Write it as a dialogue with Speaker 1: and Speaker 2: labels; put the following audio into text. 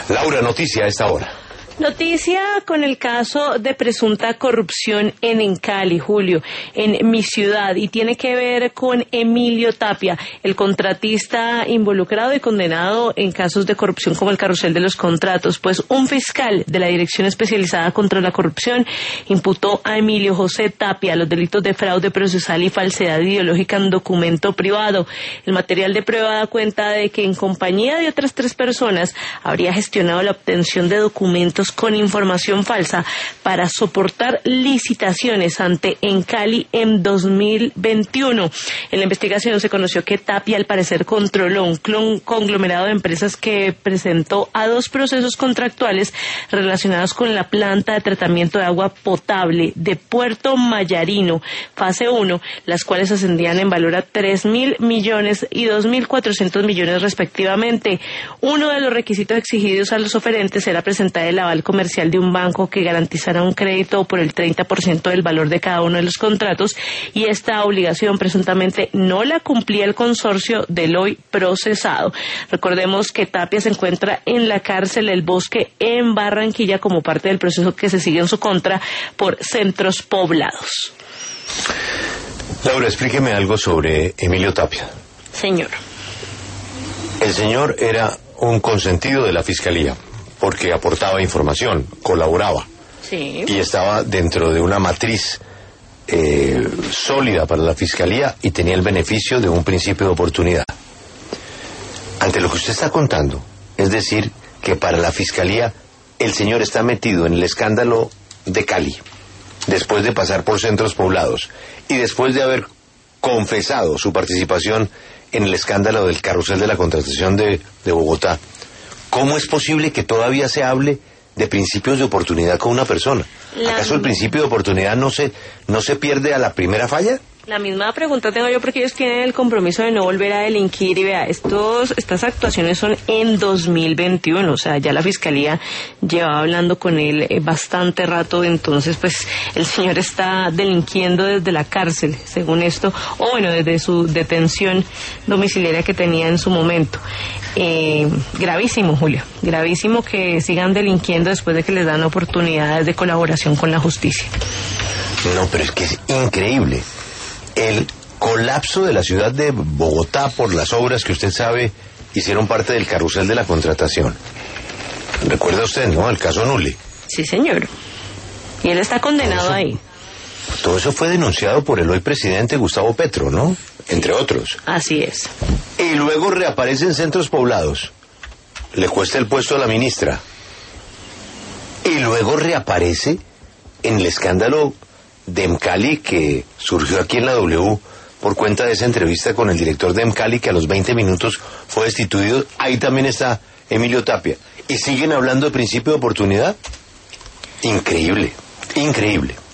Speaker 1: Laura, noticia a esta hora.
Speaker 2: Noticia con el caso de presunta corrupción en Cali, Julio, en mi ciudad, y tiene que ver con Emilio Tapia, el contratista involucrado y condenado en casos de corrupción como el carrusel de los contratos. Pues un fiscal de la Dirección Especializada contra la Corrupción imputó a Emilio José Tapia los delitos de fraude procesal y falsedad ideológica en documento privado. El material de prueba da cuenta de que en compañía de otras 3 personas habría gestionado la obtención de documentos con información falsa para soportar licitaciones ante Encali en 2021. En la investigación se conoció que Tapia al parecer controló un conglomerado de empresas que presentó a 2 procesos contractuales relacionados con la planta de tratamiento de agua potable de Puerto Mayarino, fase 1, las cuales ascendían en valor a 3.000 millones y 2.400 millones respectivamente. Uno de los requisitos exigidos a los oferentes era presentar el aval comercial de un banco que garantizara un crédito por el 30% del valor de cada uno de los contratos, y esta obligación presuntamente no la cumplía el consorcio del hoy procesado. Recordemos que Tapia se encuentra en la cárcel El Bosque en Barranquilla como parte del proceso que se sigue en su contra por centros poblados.
Speaker 1: Laura, explíqueme algo sobre Emilio Tapia.
Speaker 2: Señor.
Speaker 1: El señor era un consentido de la Fiscalía, porque aportaba información, colaboraba.
Speaker 2: Sí.
Speaker 1: Y estaba dentro de una matriz sólida para la Fiscalía y tenía el beneficio de un principio de oportunidad. Ante lo que usted está contando, es decir, que para la Fiscalía el señor está metido en el escándalo de Cali, después de pasar por centros poblados y después de haber confesado su participación en el escándalo del carrusel de la contratación de Bogotá. ¿Cómo es posible que todavía se hable de principios de oportunidad con una persona? ¿Acaso el principio de oportunidad no se pierde a la primera falla?
Speaker 2: La misma pregunta tengo yo, porque ellos tienen el compromiso de no volver a delinquir, y vea, estas actuaciones son en 2021, o sea, ya la Fiscalía llevaba hablando con él bastante rato, entonces pues el señor está delinquiendo desde la cárcel, según esto, o bueno, desde su detención domiciliaria que tenía en su momento. Gravísimo, Julio, gravísimo que sigan delinquiendo después de que les dan oportunidades de colaboración con la justicia.
Speaker 1: No, pero es que es increíble. El colapso de la ciudad de Bogotá por las obras que usted sabe hicieron parte del carrusel de la contratación. ¿Recuerda usted, no? El caso Nule.
Speaker 2: Sí, señor. Y él está condenado ahí.
Speaker 1: Todo eso fue denunciado por el hoy presidente Gustavo Petro, ¿no? Entre otros.
Speaker 2: Así es.
Speaker 1: Y luego reaparece en centros poblados. Le cuesta el puesto a la ministra. Y luego reaparece en el escándalo de Encali que surgió aquí en la W por cuenta de esa entrevista con el director de Encali, que a los 20 minutos fue destituido. Ahí también está Emilio Tapia. ¿Y siguen hablando de principio de oportunidad? Increíble, increíble.